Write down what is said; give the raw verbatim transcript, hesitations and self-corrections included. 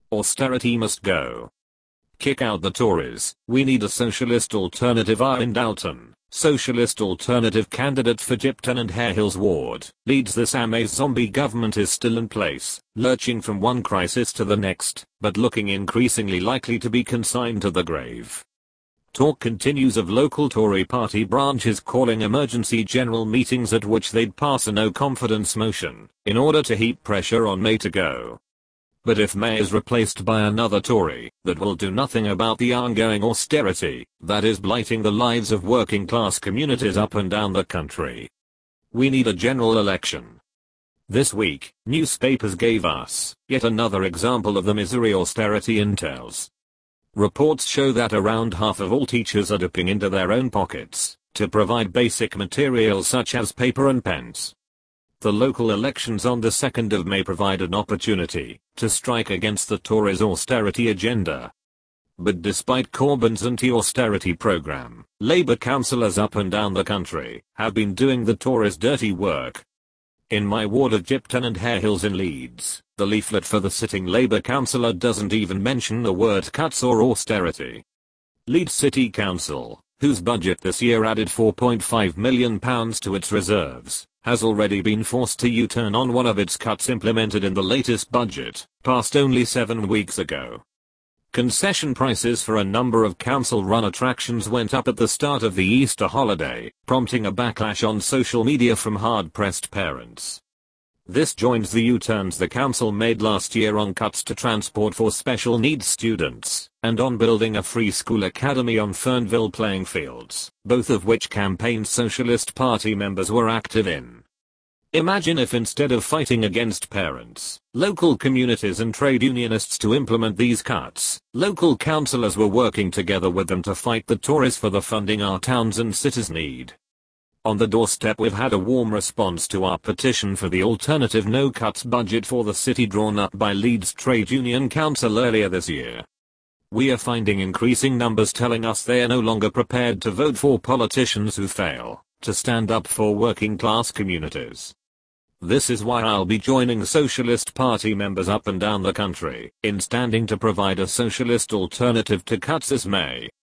Austerity must go. Kick out the Tories. We need a socialist alternative. Ian Dalton, socialist alternative candidate for Gipton and Harehills ward, leads this A M A zombie government is still in place, lurching from one crisis to the next, but looking increasingly likely to be consigned to the grave. Talk continues of local Tory party branches calling emergency general meetings at which they'd pass a no confidence motion, in order to heap pressure on May to go. But if May is replaced by another Tory, that will do nothing about the ongoing austerity that is blighting the lives of working class communities up and down the country. We need a general election. This week, newspapers gave us yet another example of the misery austerity entails. Reports show that around half of all teachers are dipping into their own pockets to provide basic materials such as paper and pens. The local elections on the second of May provide an opportunity to strike against the Tories' austerity agenda. But despite Corbyn's anti-austerity program, Labour councillors up and down the country have been doing the Tories' dirty work. In my ward of Gipton and Harehills in Leeds, the leaflet for the sitting Labour councillor doesn't even mention the word cuts or austerity. Leeds City Council, whose budget this year added four point five million pounds to its reserves, has already been forced to U-turn on one of its cuts implemented in the latest budget, passed only seven weeks ago. Concession prices for a number of council-run attractions went up at the start of the Easter holiday, prompting a backlash on social media from hard-pressed parents. This joins the U-turns the council made last year on cuts to transport for special needs students, and on building a free school academy on Fernville playing fields, both of which campaign Socialist Party members were active in. Imagine if instead of fighting against parents, local communities and trade unionists to implement these cuts, local councillors were working together with them to fight the Tories for the funding our towns and cities need. On the doorstep we've had a warm response to our petition for the alternative no cuts budget for the city drawn up by Leeds Trade Union Council earlier this year. We are finding increasing numbers telling us they are no longer prepared to vote for politicians who fail to stand up for working class communities. This is why I'll be joining Socialist Party members up and down the country in standing to provide a socialist alternative to cuts this May.